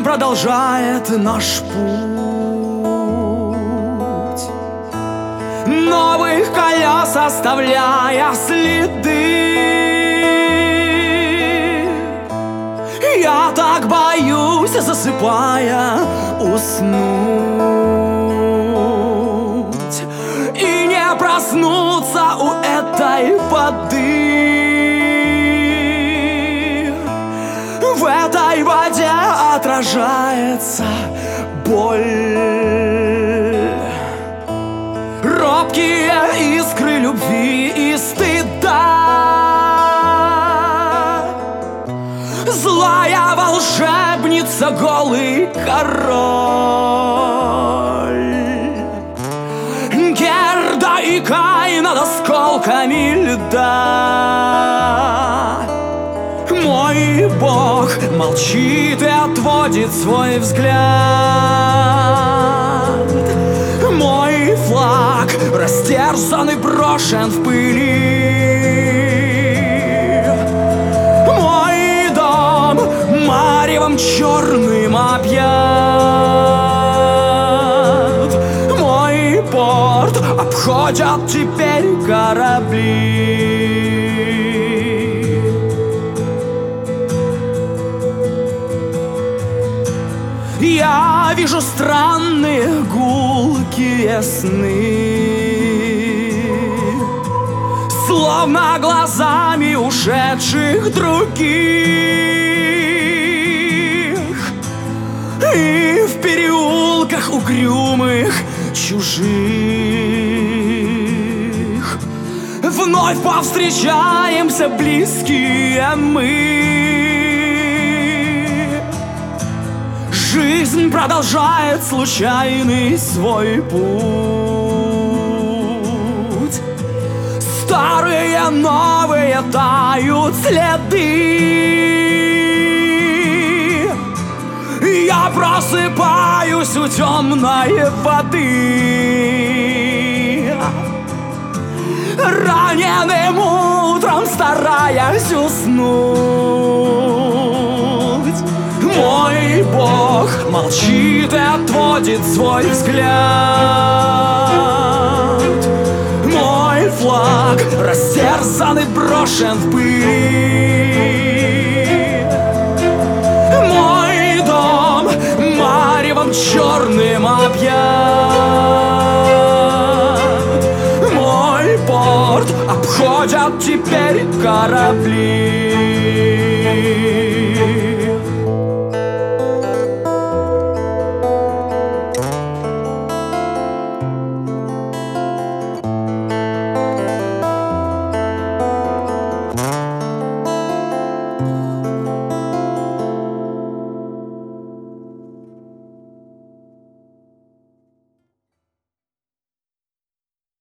Жизнь продолжает наш путь, новых колес оставляя следы. Я так боюсь, засыпая, уснуть и не проснуться у этой воды. В этой воде отражается боль, робкие искры любви и стыда. Злая волшебница, голый король, Герда и Каин над осколками льда. Мой Бог молчит и отводит свой взгляд. Мой флаг растерзан и брошен в пыли. Мой дом маревом черным объят. Мой порт обходят теперь корабли. Я вижу странные гулкие сны, словно глазами ушедших других. И в переулках угрюмых чужих вновь повстречаемся, близкие мы. Жизнь продолжает случайный свой путь. Старые, новые тают следы. Я просыпаюсь у темной воды, раненым утром стараясь уснуть. Мой Бог молчит и отводит свой взгляд. Мой флаг растерзан и брошен в пыль. Мой дом маревом черным объят. Мой порт обходят теперь корабли.